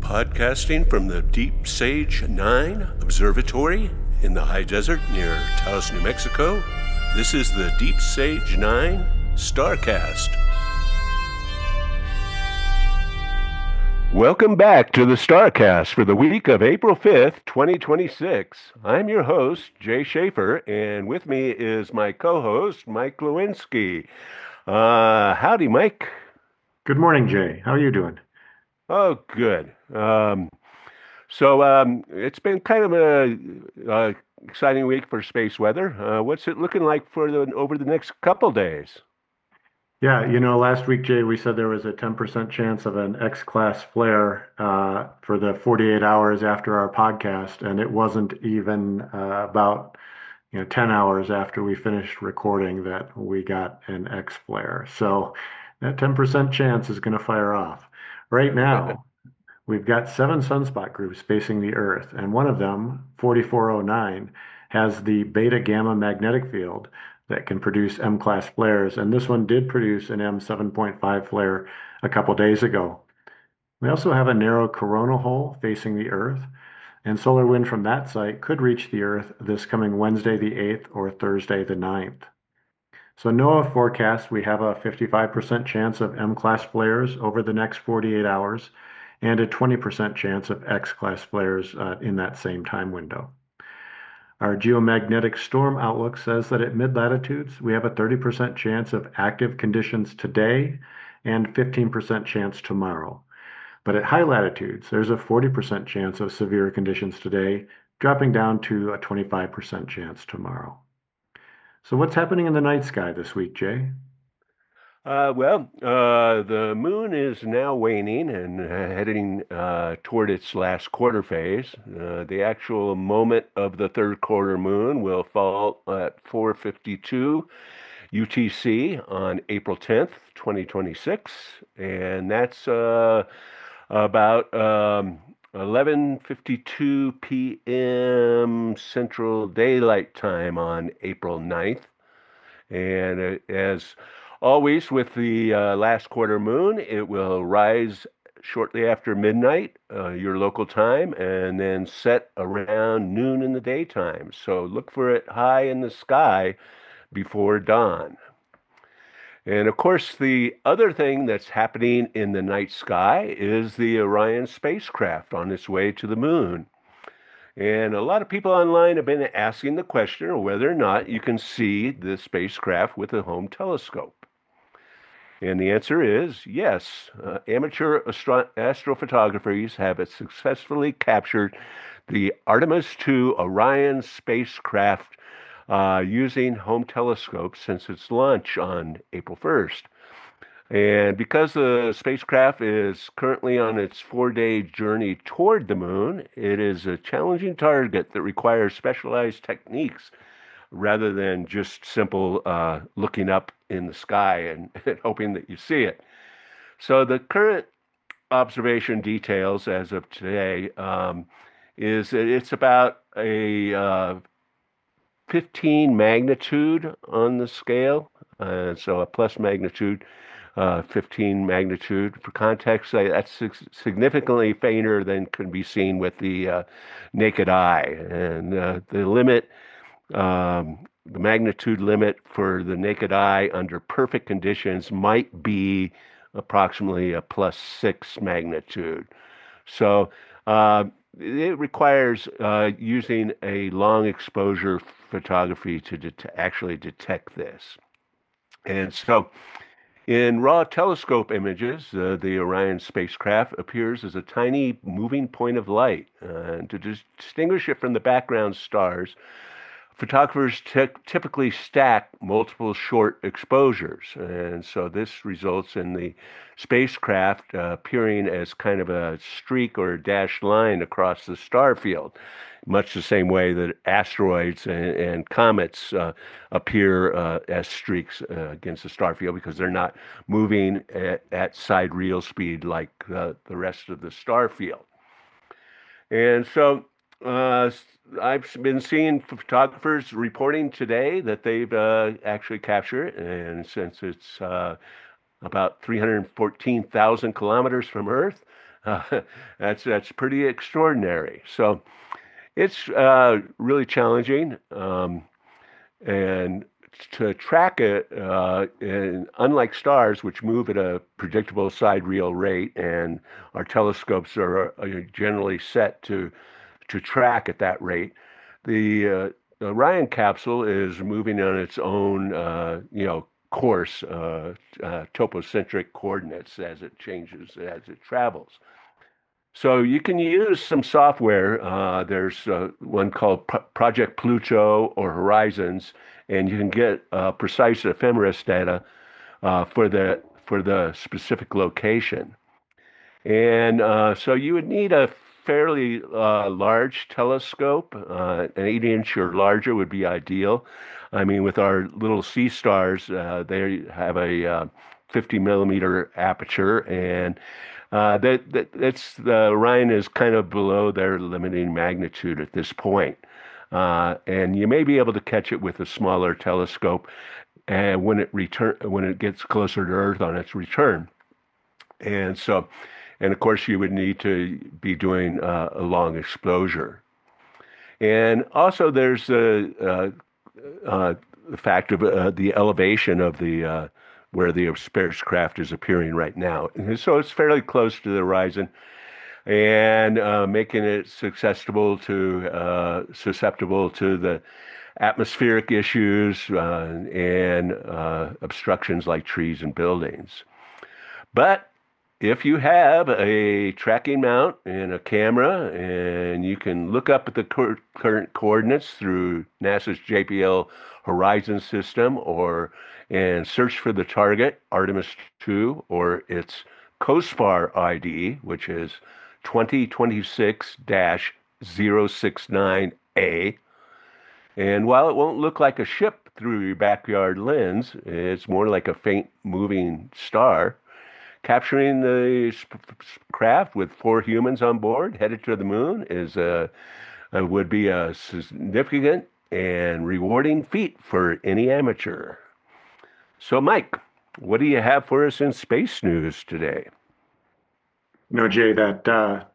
Podcasting from the Deep Sage 9 Observatory in the high desert near Taos, New Mexico, this is the Deep Sage 9 Starcast. Welcome back to the Starcast for the week of April 5th, 2026. I'm your host, Jay Schaefer, and with me is my co-host, Mike Lewinsky. Howdy, Mike. Good morning, Jay. How are you doing? Oh, good. It's been kind of a exciting week for space weather. What's it looking like for over the next couple days? Yeah, last week, Jay, we said there was a 10% chance of an X-class flare for the 48 hours after our podcast, and it wasn't even about 10 hours after we finished recording that we got an X flare. So that 10% chance is going to fire off. Right now, we've got 7 sunspot groups facing the Earth, and one of them, 4409, has the beta gamma magnetic field that can produce M-class flares, and this one did produce an M7.5 flare a couple days ago. We also have a narrow coronal hole facing the Earth, and solar wind from that site could reach the Earth this coming Wednesday the 8th or Thursday the 9th. So NOAA forecasts we have a 55% chance of M-class flares over the next 48 hours and a 20% chance of X-class flares in that same time window. Our geomagnetic storm outlook says that at mid-latitudes, we have a 30% chance of active conditions today and 15% chance tomorrow. But at high latitudes, there's a 40% chance of severe conditions today, dropping down to a 25% chance tomorrow. So what's happening in the night sky this week, Jay? The moon is now waning and heading toward its last quarter phase. The actual moment of the third quarter moon will fall at 4:52 UTC on April 10th, 2026, and that's about 11:52 p.m. Central Daylight Time on April 9th. And as always, with the last quarter moon, it will rise shortly after midnight, your local time, and then set around noon in the daytime. So look for it high in the sky before dawn. And of course, the other thing that's happening in the night sky is the Orion spacecraft on its way to the moon. And a lot of people online have been asking the question of whether or not you can see the spacecraft with a home telescope. And the answer is yes. Amateur astrophotographers have successfully captured the Artemis II Orion spacecraft using home telescopes since its launch on April 1st. And because the spacecraft is currently on its 4-day journey toward the moon, it is a challenging target that requires specialized techniques rather than just simple looking up in the sky and hoping that you see it. So the current observation details as of today is that it's about a 15 magnitude on the scale, so a plus magnitude. 15 magnitude. For context, that's significantly fainter than can be seen with the naked eye. And the limit, the magnitude limit for the naked eye under perfect conditions might be approximately a +6 magnitude. So it requires using a long exposure photography to actually detect this. And so in raw telescope images, the Orion spacecraft appears as a tiny moving point of light. And to distinguish it from the background stars, photographers typically stack multiple short exposures. And so this results in the spacecraft appearing as kind of a streak or a dashed line across the star field, much the same way that asteroids and comets appear as streaks against the star field because they're not moving at sidereal speed like the rest of the star field. And so I've been seeing photographers reporting today that they've actually captured it, and since it's about 314,000 kilometers from Earth, Uh, that's pretty extraordinary. So it's really challenging, and to track it, and unlike stars, which move at a predictable sidereal rate, and our telescopes are generally set to track at that rate, the Orion capsule is moving on its own, course, topocentric coordinates as it changes, as it travels. So you can use some software. There's one called Project Pluto or Horizons, and you can get precise ephemeris data for the specific location. And so you would need a fairly large telescope. An 8-inch or larger would be ideal. I mean, with our little sea stars, they have a 50 millimeter aperture, and that's the Orion is kind of below their limiting magnitude at this point. And you may be able to catch it with a smaller telescope, and when it gets closer to Earth on its return. And so, and of course, you would need to be doing a long exposure. And also, there's the fact of the elevation of the where the spacecraft is appearing right now. And so it's fairly close to the horizon, and making it susceptible to the atmospheric issues and obstructions like trees and buildings. But if you have a tracking mount and a camera, and you can look up at the current coordinates through NASA's JPL Horizon system, and search for the target, Artemis 2, or its COSPAR ID, which is 2026-069A. And while it won't look like a ship through your backyard lens, it's more like a faint moving star. Capturing the craft with 4 humans on board headed to the moon would be a significant and rewarding feat for any amateur. So, Mike, what do you have for us in space news today? No, Jay, that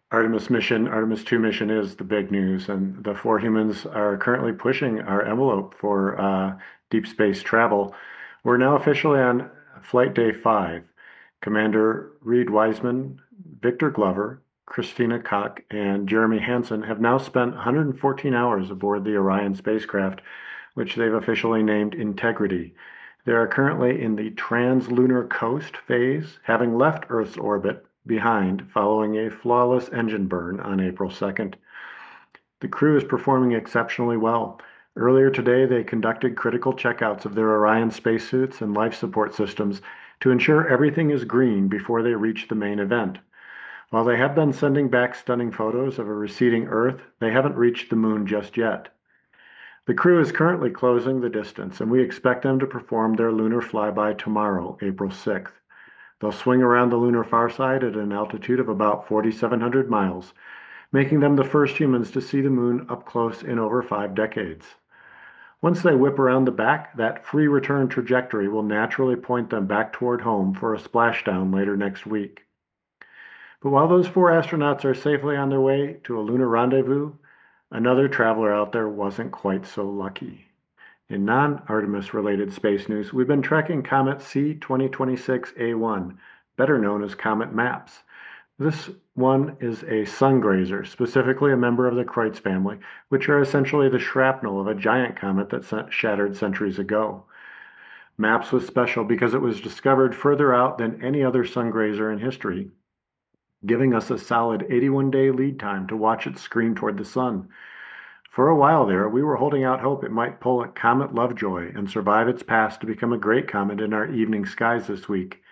Artemis 2 mission is the big news, and the 4 humans are currently pushing our envelope for deep space travel. We're now officially on flight day 5. Commander Reed Wiseman, Victor Glover, Christina Koch, and Jeremy Hansen have now spent 114 hours aboard the Orion spacecraft, which they've officially named Integrity. They are currently in the translunar coast phase, having left Earth's orbit behind following a flawless engine burn on April 2nd. The crew is performing exceptionally well. Earlier today, they conducted critical checkouts of their Orion spacesuits and life support systems to ensure everything is green before they reach the main event. While they have been sending back stunning photos of a receding Earth, they haven't reached the moon just yet. The crew is currently closing the distance, and we expect them to perform their lunar flyby tomorrow, April 6th. They'll swing around the lunar far side at an altitude of about 4,700 miles, making them the first humans to see the moon up close in over 5 decades. Once they whip around the back, that free return trajectory will naturally point them back toward home for a splashdown later next week. But while those 4 astronauts are safely on their way to a lunar rendezvous, another traveler out there wasn't quite so lucky. In non-Artemis related space news, we've been tracking Comet C2026A1, better known as Comet MAPS. This one is a sun grazer, specifically a member of the Kreutz family, which are essentially the shrapnel of a giant comet that shattered centuries ago. MAPS was special because it was discovered further out than any other sun grazer in history, giving us a solid 81-day lead time to watch it scream toward the sun. For a while there, we were holding out hope it might pull a Comet Lovejoy and survive its past to become a great comet in our evening skies this week.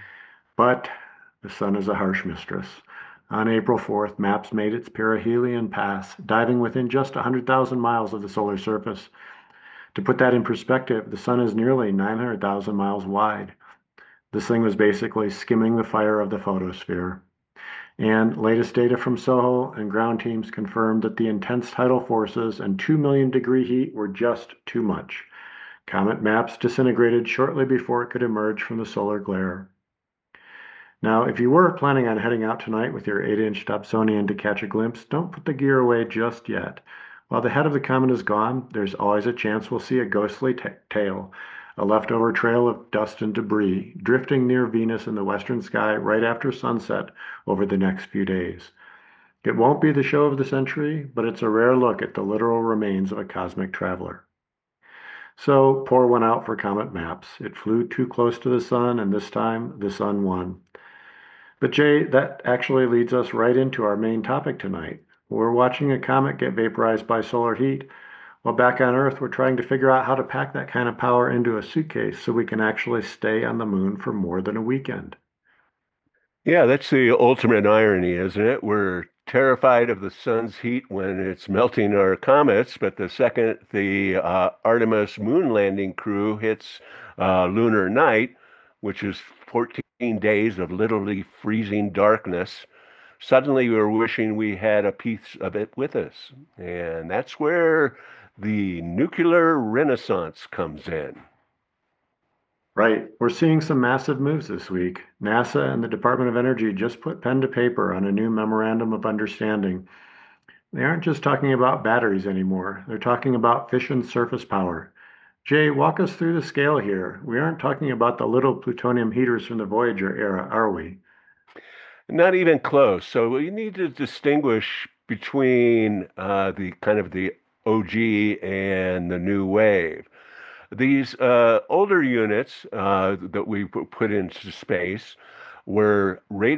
But the sun is a harsh mistress. On April 4th, MAPS made its perihelion pass, diving within just 100,000 miles of the solar surface. To put that in perspective, the sun is nearly 900,000 miles wide. This thing was basically skimming the fire of the photosphere. And latest data from SOHO and ground teams confirmed that the intense tidal forces and 2 million degree heat were just too much. Comet MAPS disintegrated shortly before it could emerge from the solar glare. Now, if you were planning on heading out tonight with your 8-inch Dobsonian to catch a glimpse, don't put the gear away just yet. While the head of the comet is gone, there's always a chance we'll see a ghostly tail, a leftover trail of dust and debris, drifting near Venus in the western sky right after sunset over the next few days. It won't be the show of the century, but it's a rare look at the literal remains of a cosmic traveler. So pour one out for Comet Maps. It flew too close to the sun, and this time the sun won. But Jay, that actually leads us right into our main topic tonight. We're watching a comet get vaporized by solar heat, while back on Earth, we're trying to figure out how to pack that kind of power into a suitcase so we can actually stay on the moon for more than a weekend. Yeah, that's the ultimate irony, isn't it? We're terrified of the sun's heat when it's melting our comets, but the second the Artemis moon landing crew hits lunar night, which is 14 days of literally freezing darkness, suddenly we're wishing we had a piece of it with us. And that's where the nuclear renaissance comes in. Right. We're seeing some massive moves this week. NASA and the Department of Energy just put pen to paper on a new memorandum of understanding. They aren't just talking about batteries anymore. They're talking about fission surface power. Jay, walk us through the scale here. We aren't talking about the little plutonium heaters from the Voyager era, are we? Not even close. So we need to distinguish between the kind of the OG and the new wave. These older units that we put into space were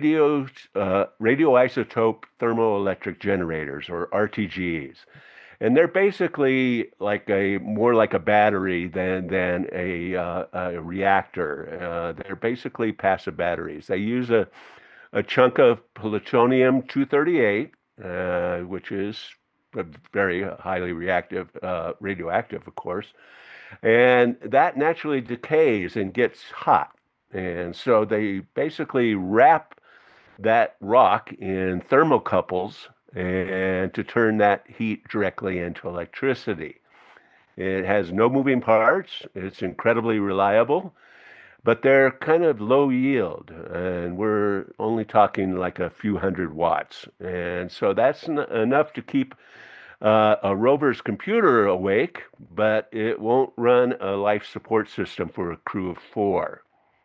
radioisotope thermoelectric generators, or RTGs, and they're basically like a more like a battery than a reactor. They're basically passive batteries. They use a chunk of plutonium-238, which is very highly reactive, radioactive, of course, and that naturally decays and gets hot. And so they basically wrap that rock in thermocouples and to turn that heat directly into electricity. It has no moving parts. It's incredibly reliable, but they're kind of low yield, and we're only talking like a few hundred watts. And so that's enough to keep a rover's computer awake, but it won't run a life support system for a crew of four.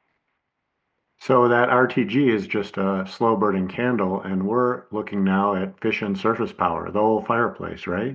So that RTG is just a slow burning candle, and we're looking now at fission surface power, the whole fireplace, right?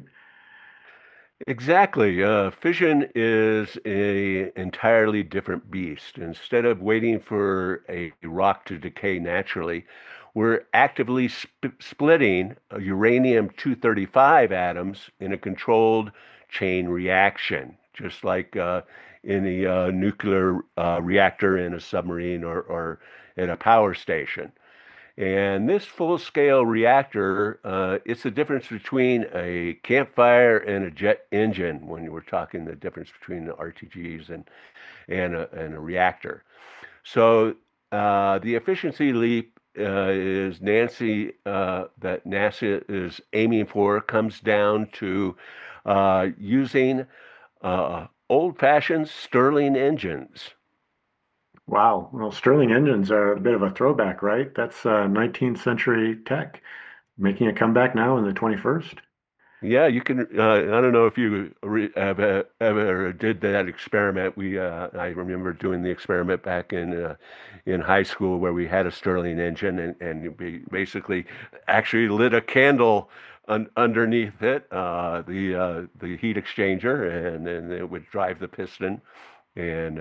Exactly. Fission is a entirely different beast. Instead of waiting for a rock to decay naturally, we're actively splitting uranium-235 atoms in a controlled chain reaction, just like in a nuclear reactor in a submarine or in a power station. And this full-scale reactor, it's the difference between a campfire and a jet engine when we're talking the difference between the RTGs and a reactor. So the efficiency leap is that NASA is aiming for comes down to using old-fashioned Stirling engines. Wow. Well, Stirling engines are a bit of a throwback, right? That's 19th century tech making a comeback now in the 21st. Yeah, you can. I don't know if you ever did that experiment. I remember doing the experiment back in high school where we had a Stirling engine and we basically actually lit a candle underneath it, the heat exchanger, and then it would drive the piston and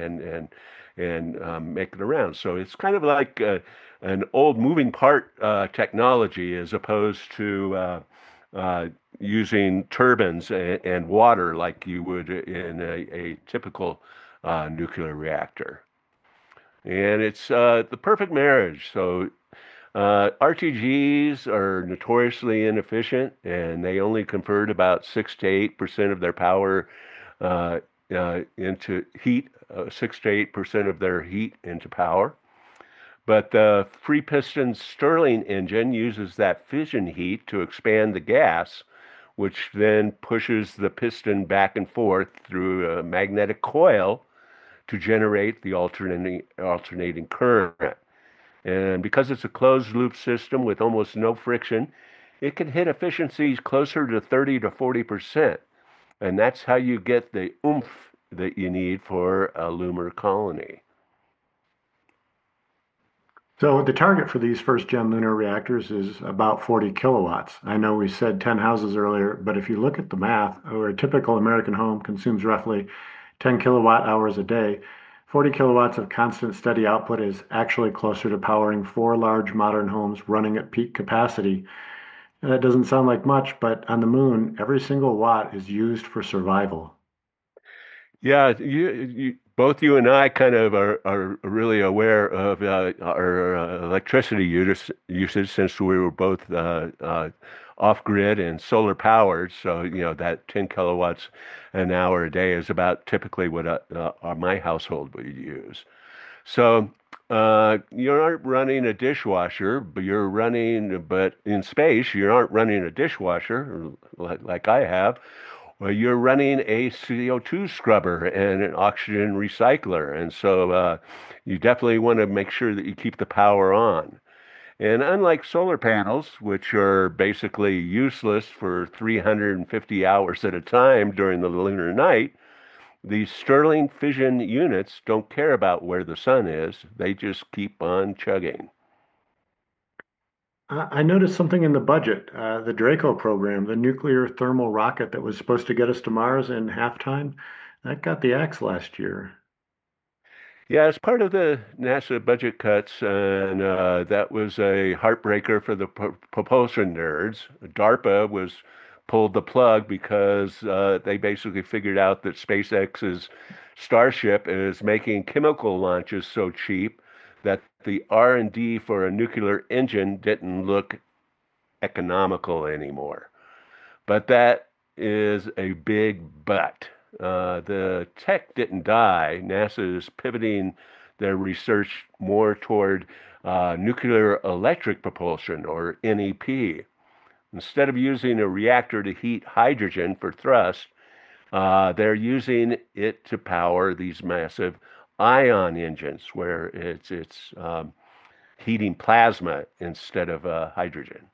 make it around. So it's kind of like an old moving part technology as opposed to uh, using turbines and water like you would in a typical nuclear reactor. And it's the perfect marriage. So RTGs are notoriously inefficient, and they only convert about 6 to 8% of their power uh, into heat, 6 to 8% of their heat into power. But the free piston Stirling engine uses that fission heat to expand the gas, which then pushes the piston back and forth through a magnetic coil to generate the alternating current. And because it's a closed loop system with almost no friction, it can hit efficiencies closer to 30 to 40%. And that's how you get the oomph that you need for a lunar colony. So the target for these first gen lunar reactors is about 40 kilowatts. I know we said 10 houses earlier, but if you look at the math, where a typical American home consumes roughly 10 kilowatt hours a day, 40 kilowatts of constant steady output is actually closer to powering four large modern homes running at peak capacity. And that doesn't sound like much, but on the moon, every single watt is used for survival. Yeah, both you and I kind of are really aware of our electricity usage since we were both off grid and solar powered. So, that 10 kilowatts an hour a day is about typically what my household would use. So, you aren't running a dishwasher, but in space, you aren't running a dishwasher like I have. Well, you're running a CO2 scrubber and an oxygen recycler. And so you definitely want to make sure that you keep the power on. And unlike solar panels, which are basically useless for 350 hours at a time during the lunar night, these Stirling fission units don't care about where the sun is. They just keep on chugging. I noticed something in the budget, the Draco program, the nuclear thermal rocket that was supposed to get us to Mars in halftime, that got the axe last year. Yeah, as part of the NASA budget cuts, and that was a heartbreaker for the propulsion nerds. DARPA was pulled the plug because they basically figured out that SpaceX's Starship is making chemical launches so cheap that the R&D for a nuclear engine didn't look economical anymore. But that is a big but. The tech didn't die. NASA is pivoting their research more toward nuclear electric propulsion, or NEP. Instead of using a reactor to heat hydrogen for thrust, they're using it to power these massive ion engines where it's heating plasma instead of hydrogen.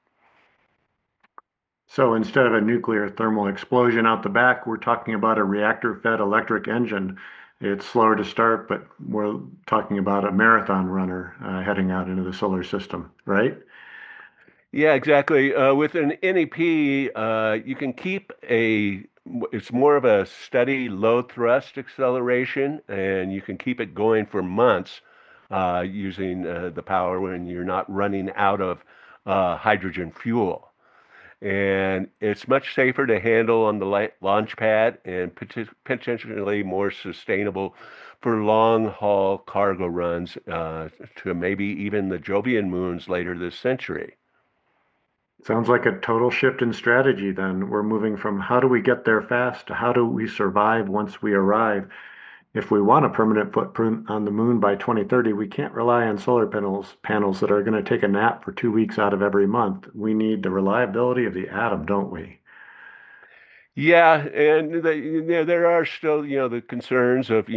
So instead of a nuclear thermal explosion out the back, we're talking about a reactor-fed electric engine. It's slower to start, but we're talking about a marathon runner heading out into the solar system, right? Yeah, exactly. With an NEP, you can it's more of a steady low thrust acceleration, and you can keep it going for months using the power when you're not running out of hydrogen fuel. And it's much safer to handle on the launch pad and potentially more sustainable for long haul cargo runs to maybe even the Jovian moons later this century. Sounds like a total shift in strategy then. We're moving from how do we get there fast to how do we survive once we arrive. If we want a permanent footprint on the moon by 2030, we can't rely on solar panels that are going to take a nap for 2 weeks out of every month. We need the reliability of the atom, don't we? Yeah, and there are still, the concerns of,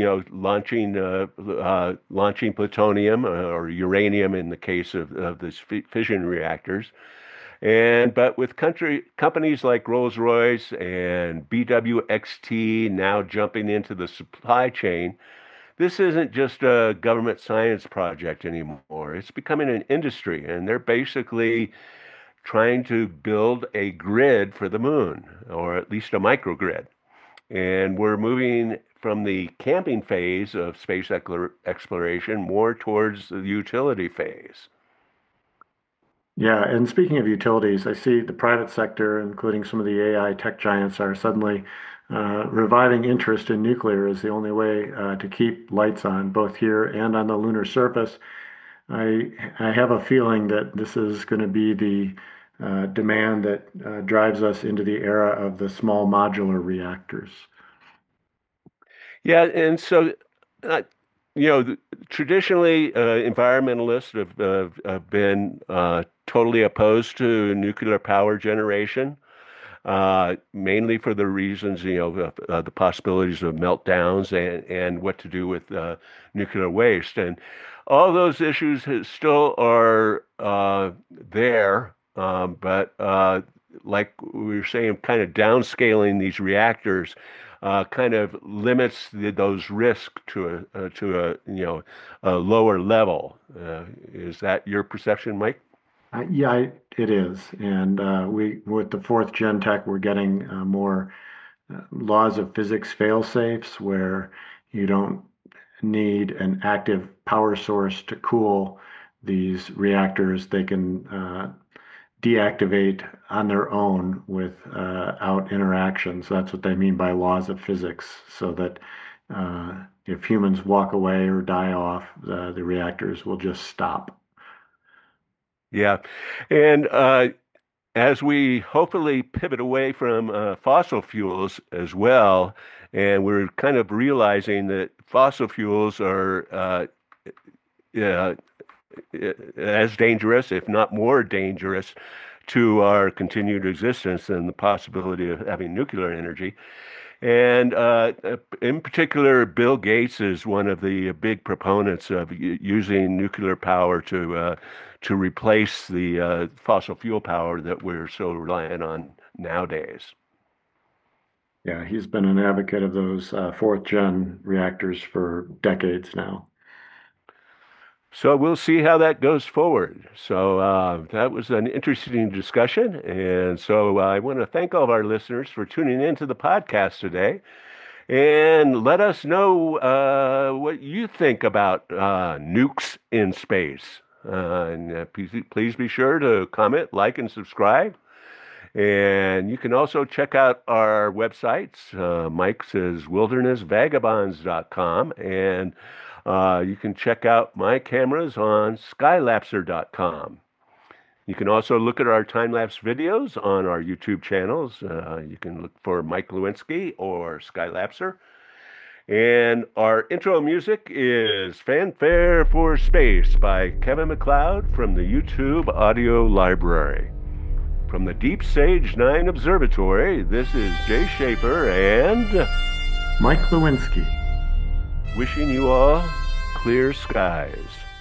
launching plutonium or uranium in the case of these fission reactors. But with companies like Rolls-Royce and BWXT now jumping into the supply chain, this isn't just a government science project anymore. It's becoming an industry, and they're basically trying to build a grid for the moon, or at least a microgrid. And we're moving from the camping phase of space exploration more towards the utility phase. Yeah, and speaking of utilities, I see the private sector, including some of the AI tech giants, are suddenly reviving interest in nuclear as the only way to keep lights on, both here and on the lunar surface. I have a feeling that this is going to be the demand that drives us into the era of the small modular reactors. Yeah, and so, uh, traditionally, environmentalists have been totally opposed to nuclear power generation, mainly for the reasons, the possibilities of meltdowns and what to do with nuclear waste. And all those issues still are there, but like we were saying, kind of downscaling these reactors kind of limits those risks to a a lower level. Is that your perception, Mike? Yeah, it is. And we, with the fourth gen tech, we're getting more laws of physics fail safes where you don't need an active power source to cool these reactors. They can deactivate on their own without interactions. That's what they mean by laws of physics, so that if humans walk away or die off, the reactors will just stop. Yeah, and as we hopefully pivot away from fossil fuels as well, and we're kind of realizing that fossil fuels are uh, as dangerous, if not more dangerous, to our continued existence than the possibility of having nuclear energy. And in particular, Bill Gates is one of the big proponents of using nuclear power to replace the fossil fuel power that we're so reliant on nowadays. Yeah, he's been an advocate of those fourth gen reactors for decades now. So we'll see how that goes forward. So that was an interesting discussion. And so I want to thank all of our listeners for tuning into the podcast today. And let us know what you think about nukes in space. Please be sure to comment, like, and subscribe. And you can also check out our websites. Mike's is wildernessvagabonds.com. And you can check out my cameras on skylapser.com. You can also look at our time-lapse videos on our YouTube channels. You can look for Mike Lewinsky or Skylapser. And our intro music is Fanfare for Space by Kevin MacLeod from the YouTube Audio Library. From the Deep Sage 9 Observatory, this is Jay Schaefer and Mike Lewinsky. wishing you all clear skies.